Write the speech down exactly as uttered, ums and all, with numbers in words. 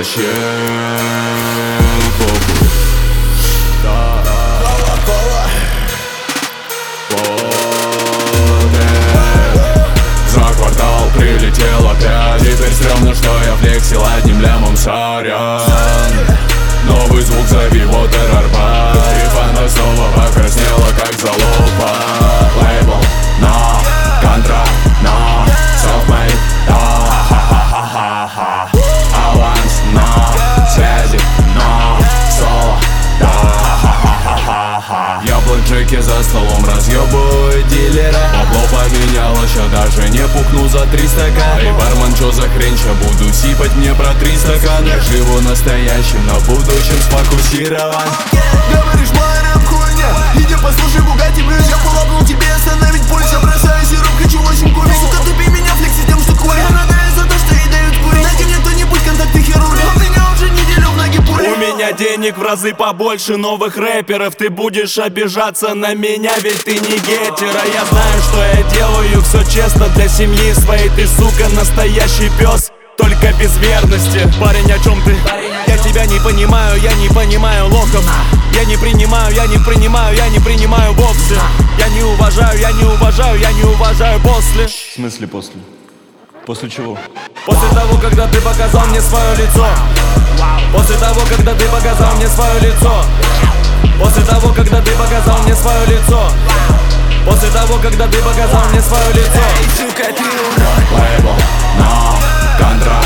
вообще похуй. Да, кола, кола. За квартал прилетел опять. Теперь стрёмно, что я флексил одним лямом, сорян. Новый звук, зови Water-Арбат. И фана снова покраснела, как залупа. Лейбл, но, контракт, но, self-made, да, ха-ха-ха-ха-ха. Аванс, но, связи, но, соло, да, ха-ха-ха-ха-ха. Я блэкджеки за столом разъебываю дилера. Бабло поменяло, ща даже не пукну за триста ка. Эй, бармен, чё за хрень, ща буду сипать мне про три стакана. Я живу настоящим, на будущем сфокусирован. Говоришь, мой рэп хуйня, иди послушай Бугатти, блин. Я полапнул тебе остановить пульс. Я бросаю сироп, хочу восемь курить. Сука, тупи меня, флекси тем, что курит. Я нагаюсь за то, что ей дают курить. Найди мне кто-нибудь контакты хирурга. У меня уже неделю в ноги пули. У меня денег в разы побольше новых рэперов. Ты будешь обижаться на меня, ведь ты не гетера. Я знаю, что я делаю, все честно для семьи своей. Ты, сука, настоящий пес, только без верности. Парень, о чем ты? Я тебя не понимаю, я не понимаю лохов. Я не принимаю, я не принимаю, я не принимаю вовсе. Я не уважаю, я не уважаю, я не уважаю после. В смысле после? После чего? После того, когда ты показал мне свое лицо. После того, когда ты показал мне свое лицо. После того, когда ты показал мне свое лицо. После того, когда ты показал мне свое лицо. Лейбл, но, контракт.